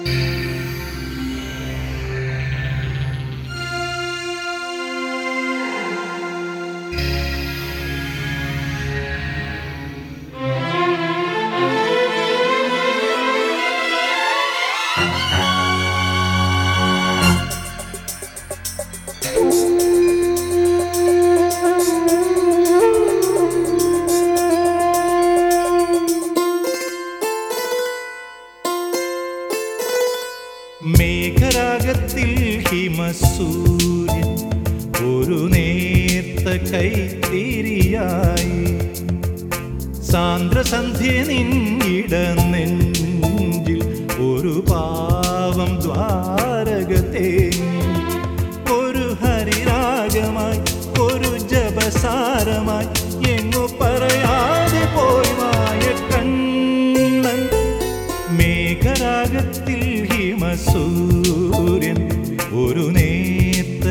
മേഘരാഗത്തിൽ ഹിമസൂര്യൻ ഒരു നേർത്ത കൈത്തിരിയായി സാന്ദ്രസന്ധ്യ നിന്നിടനെഞ്ചിൽ ഒരു പാവം ദ്വാരക തേങ്ങി ഒരു ഹരിരാഗമായി ഒരു ജപസാരമായി എങ്ങു പറയാതെ പോയി മായ കണ്ണൻ മേഘരാഗത്തിൽ ഹിമസൂര്യൻ ഒരു നേർത്ത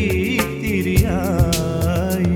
കൈത്തിരിയായി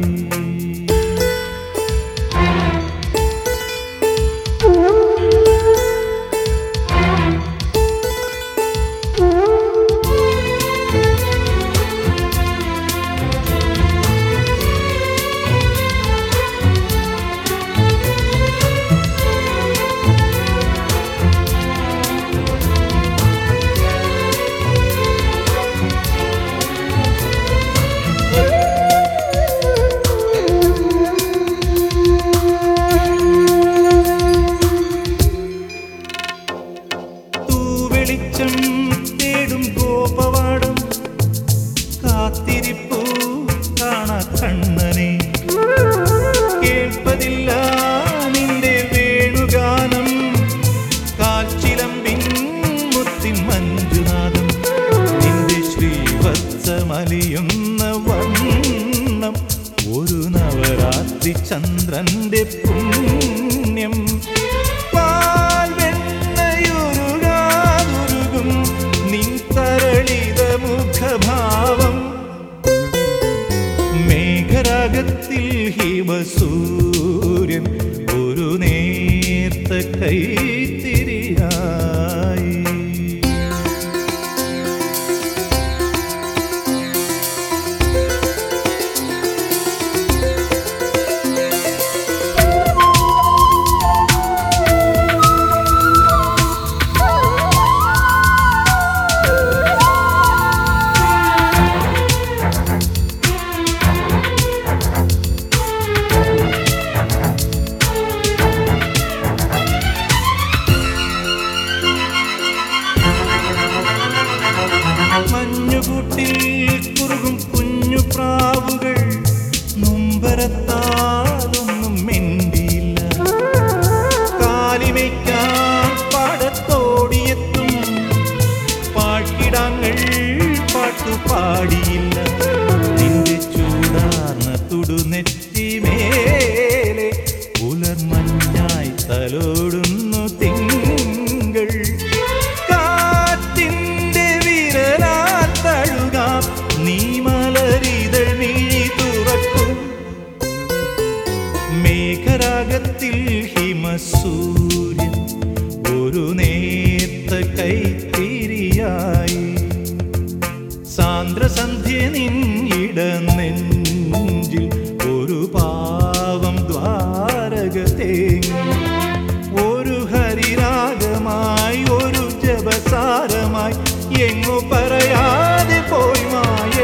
തേടും ഗോപവാടം കാത്തിരിപ്പൂ കാണാ കണ്ണനെ കേൾപ്പതില്ല നിന്റെ വേണുഗാനം കാൽച്ചിലമ്പിൻ മുത്തിൻ മഞ്ജുനാഥം നിന്റെ ശ്രീവത്സമലിയുന്ന വണ്ണം ഒരു നവരാത്രി ചന്ദ്രന്റെ പുണ്യം മേഘരാഗത്തിൽ ഹിമസൂര്യൻ ഒരു നേർത്ത കൈത്തിരിയായി മഞ്ഞുകൂട്ടിൽ കുറുകും കുഞ്ഞു പ്രാവുകൾ നൊമ്പരത്താലൊന്നും മിണ്ടിയില്ല കാലിമയ്ക്കാൻ പാടത്തോടിയെത്തും പാഴ്കിടാങ്ങൾ പാട്ടുപാടിയില്ല നിന്റെ ചൂടാർന്ന തുടുനെറ്റിമേലെ പുലർമഞ്ഞായി തലോടുന്നു തിങ്കൾ നീ മലരിതൾ മിഴി തുറക്കും മേഘരാഗത്തിൽ ഹിമസൂര്യൻ ഒരു നേർത്ത കൈത്തിരിയായി സാന്ദ്രസന്ധ്യ നിന്നിടനെഞ്ചിൽ ഒരു പാവം ദ്വാരക തേങ്ങി ഒരു ഹരിരാഗമായി ഒരു ജപസാരമായി എങ്ങു പറയാതെ പോയി മായ